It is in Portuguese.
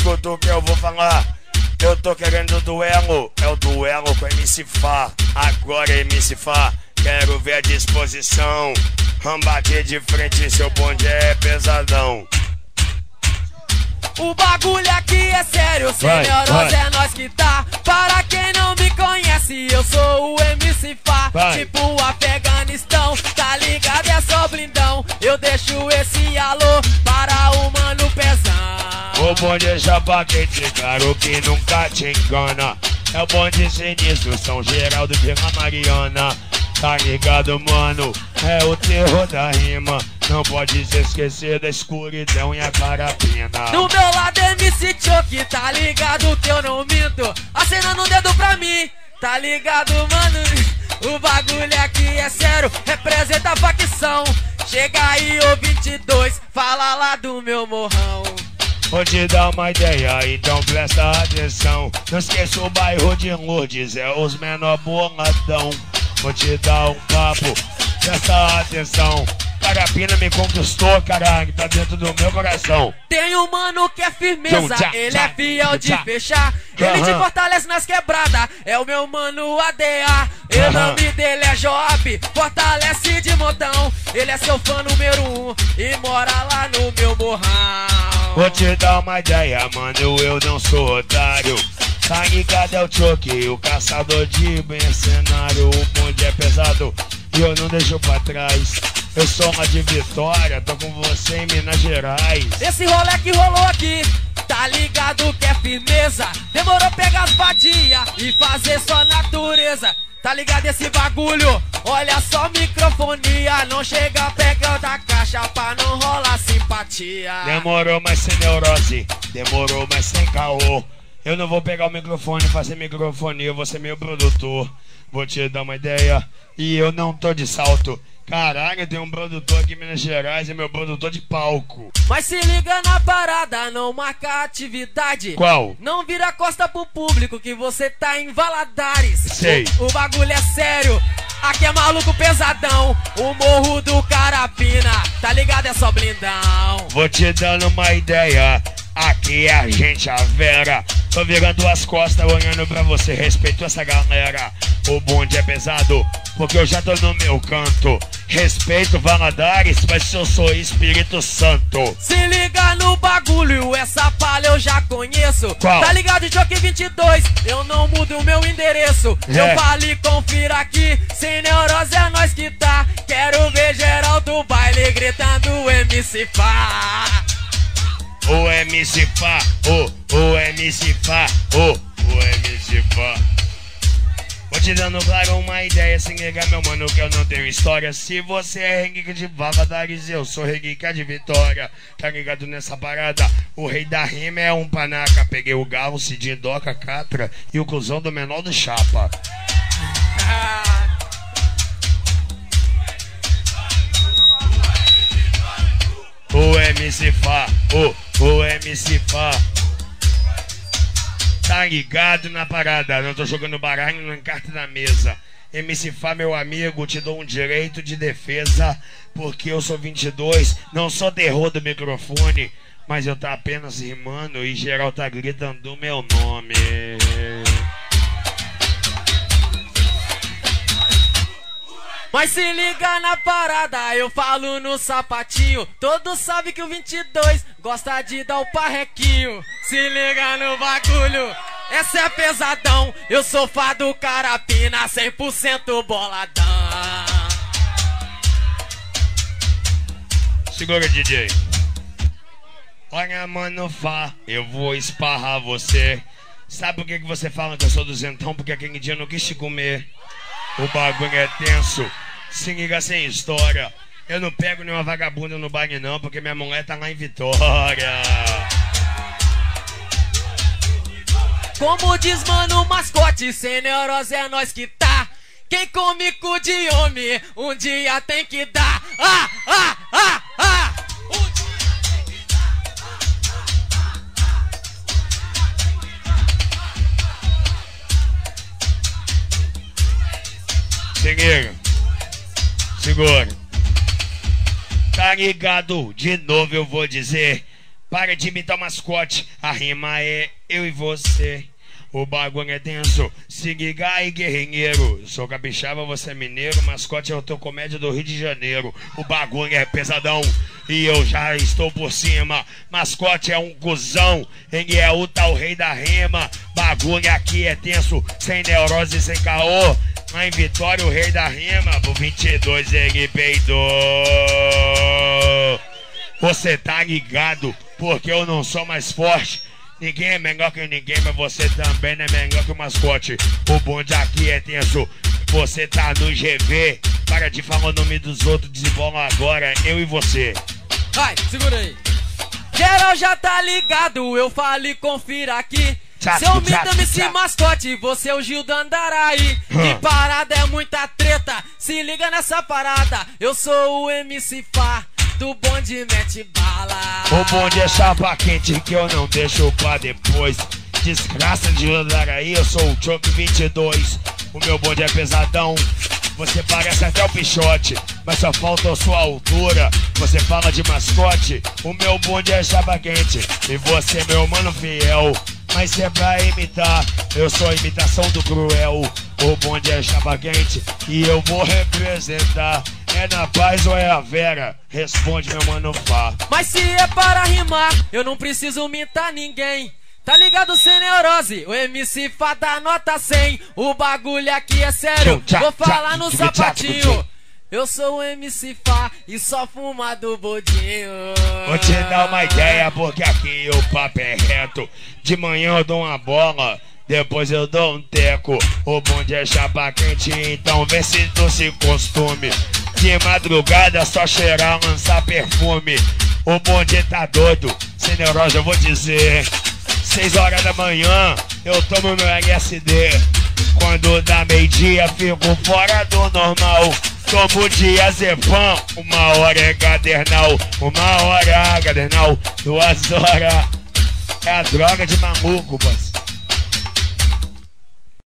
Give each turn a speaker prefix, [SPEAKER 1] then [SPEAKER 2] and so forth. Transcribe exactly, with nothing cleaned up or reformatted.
[SPEAKER 1] escuta o que eu vou falar. Eu tô querendo duelo, é o duelo com M C Fá. Agora M C Fá, quero ver a disposição. Vamos bater de frente, seu bonde é pesadão.
[SPEAKER 2] O bagulho aqui é sério, Senhorosa, é nós que tá. Para quem não me conhece, eu sou o M C Fá.
[SPEAKER 1] Vai.
[SPEAKER 2] Tipo Afeganistão, tá ligado? É só blindão. Eu deixo esse alô para o mano Pezão.
[SPEAKER 1] O bonde é jabaquete, claro que nunca te engana. É o bonde sinistro, São Geraldo, Vila Mariana. Tá ligado, mano? É o terror da rima. Não pode se esquecer da escuridão e a carapina.
[SPEAKER 2] Do meu lado M C Choque, tá ligado que eu não minto. Acenando o dedo pra mim, tá ligado, mano? O bagulho aqui é sério, representa a facção. Chega aí, ô vinte e dois, fala lá do meu morrão.
[SPEAKER 1] Vou te dar uma ideia, então presta atenção. Não esqueça o bairro de Lourdes, é os menor boladão. Vou te dar um papo, presta atenção. Carapina me conquistou, caralho, tá dentro do meu coração.
[SPEAKER 2] Tem um mano que é firmeza, ele é fiel de fechar. Ele te fortalece nas quebradas, é o meu mano A D A. E o nome dele é Job, fortalece de montão. Ele é seu fã número um e mora lá no meu morrão.
[SPEAKER 1] Vou te dar uma ideia, mano, eu não sou otário. Tá ligado, é o Choque, o caçador de mercenário. O bonde é pesado e eu não deixo pra trás. Eu sou uma de Vitória, tô com você em Minas Gerais.
[SPEAKER 2] Esse rolê que rolou aqui, tá ligado que é firmeza. Demorou pegar as vadia e fazer sua natureza. Tá ligado esse bagulho? Olha só microfonia. Não chega pegando a caixa pra não rolar simpatia.
[SPEAKER 1] Demorou, mas sem neurose. Demorou, mas sem caô. Eu não vou pegar o microfone e fazer microfonia. Eu vou ser meu produtor. Vou te dar uma ideia. E eu não tô de salto. Caralho, tem um produtor aqui em Minas Gerais, é meu produtor de palco.
[SPEAKER 2] Mas se liga na parada, não marca atividade.
[SPEAKER 1] Qual?
[SPEAKER 2] Não vira costa pro público que você tá em Valadares.
[SPEAKER 1] Sei.
[SPEAKER 2] O, o bagulho é sério, aqui é maluco pesadão. O morro do Carapina, tá ligado? É só blindão.
[SPEAKER 1] Vou te dando uma ideia, aqui é a gente, a Vera. Tô virando as costas, olhando pra você, respeito essa galera. O bonde é pesado, porque eu já tô no meu canto. Respeito Valadares, mas eu sou Espírito Santo.
[SPEAKER 2] Se liga no bagulho, essa palha eu já conheço.
[SPEAKER 1] Qual?
[SPEAKER 2] Tá ligado, Choque vinte e dois, eu não mudo o meu endereço.
[SPEAKER 1] É.
[SPEAKER 2] Eu falo e confira aqui, sem neurose é nós que tá. Quero ver geral do baile gritando M C Fá.
[SPEAKER 1] O M C Fá, o, o M C Fá, o, o M C Fá. Vou te dando claro uma ideia, sem ligar meu mano que eu não tenho história. Se você é Henrique de Valadares, eu sou Henrique de Vitória. Tá ligado nessa parada? O rei da rima é um panaca. Peguei o Galo, Cidinho, Doca, Catra e o cuzão do menor do Chapa. O M C Fá, o, o M C Fá. Tá ligado na parada, não tô jogando baralho na carta na mesa. M C Fá, meu amigo, te dou um direito de defesa, porque eu sou vinte e dois, não sou terror do microfone, mas eu tá apenas rimando e geral tá gritando o meu nome.
[SPEAKER 2] Mas se liga na parada, eu falo no sapatinho. Todos sabem que o vinte e dois gosta de dar o parrequinho. Se liga no bagulho, essa é pesadão. Eu sou fã do Carapina, cem por cento boladão.
[SPEAKER 1] Segura, D J. Olha, mano, Fá, eu vou esparrar você. Sabe por que, que você fala que eu sou duzentão? Porque aquele dia eu não quis te comer. O bagulho é tenso, se liga sem história. Eu não pego nenhuma vagabunda no baile não, porque minha mulher tá lá em Vitória.
[SPEAKER 2] Como diz mano mascote, sem neurose é nós que tá. Quem come cu de homem, um dia tem que dar. Ah, ah, ah, ah. Um dia tem que dar.
[SPEAKER 1] Se liga. Segura. Tá ligado? De novo eu vou dizer. para de imitar o mascote. A rima é eu e você. O bagulho é denso, se liga e guerreiro. Sou capixaba, você é mineiro. Mascote é o teu comédia do Rio de Janeiro. O bagulho é pesadão e eu já estou por cima. Mascote é um cuzão, ele é o tal rei da rima. Bagulho aqui é tenso, sem neurose, sem caô. Lá em Vitória o rei da rima, por vinte e dois ele peidou. Você tá ligado, porque eu não sou mais forte. Ninguém é melhor que ninguém, mas você também não é melhor que o mascote. O bonde aqui é tenso, você tá no G V. Para de falar o nome dos outros, desenvolvam agora, eu e você.
[SPEAKER 2] Vai, segura aí. Geral já tá ligado, eu falo e confira aqui.
[SPEAKER 1] Tchau,
[SPEAKER 2] Seu
[SPEAKER 1] tchau,
[SPEAKER 2] mito M C
[SPEAKER 1] tchau.
[SPEAKER 2] Mascote, você é o Gil do Andaraí.
[SPEAKER 1] Hum.
[SPEAKER 2] Que parada é muita treta, se liga nessa parada. Eu sou o M C Fá, do bonde mete bala.
[SPEAKER 1] O bonde é chapa quente que eu não deixo pra depois. Desgraça de Andaraí, eu sou o Choke vinte e dois. O meu bonde é pesadão, você parece até o Pichote, mas só falta a sua altura. Você fala de mascote, o meu bonde é chapa quente. E você, meu mano fiel, mas se é pra imitar, eu sou a imitação do cruel. O bonde é chapa quente e eu vou representar. É na paz ou é a Vera? Responde, meu mano Fá.
[SPEAKER 2] Mas se é para rimar, eu não preciso imitar ninguém. Tá ligado, sem neurose? O M C Fá dá nota cem. O bagulho aqui é sério, vou falar no sapatinho. Eu sou o M C Fá e só fuma do bodinho.
[SPEAKER 1] Vou te dar uma ideia, porque aqui o papo é reto. De manhã eu dou uma bola, depois eu dou um teco. O bonde é chapa quente, então vê se tu se costume. De madrugada só cheirar, lançar perfume. O bonde tá doido, sem neurose eu vou dizer. Seis horas da manhã eu tomo meu L S D. Quando dá meio-dia fico fora do normal. Tomo diazepam, uma hora é gadernal. Uma hora gadernal, duas horas é a droga de maluco, parceiro.